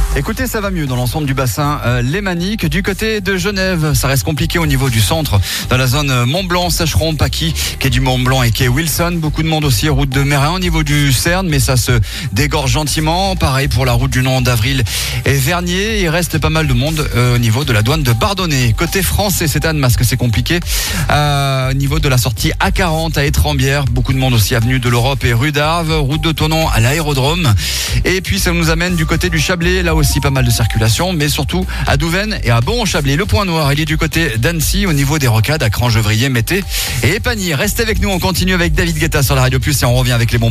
Écoutez, ça va mieux dans l'ensemble du bassin lémanique. Du côté de Genève, ça reste compliqué au niveau du centre. Dans la zone Mont-Blanc, Sacheron, Paquis, quai du Mont-Blanc et quai Wilson. Beaucoup de monde aussi, route de Mérin au niveau du Cerne, mais ça se dégorge gentiment. Pareil pour la route du Nord d'Avril et Vernier. Il reste pas mal de monde au niveau de la douane de Bardonnay. Côté français, c'est Annemasse que c'est compliqué. Au niveau de la sortie A40 à Étrembières, beaucoup de monde aussi avenue de l'Europe et rue d'Arves. Route de Thonon à l'aérodrome. Et puis ça nous amène du côté du Chablais, là aussi pas mal de circulation, mais surtout à Douvaine et à Bon-Chablais. Le point noir, il est du côté d'Annecy, au niveau des Rocades, à Crangevrier, Mété et Épagny. Restez avec nous, on continue avec David Guetta sur la Radio Plus et on revient avec les bons.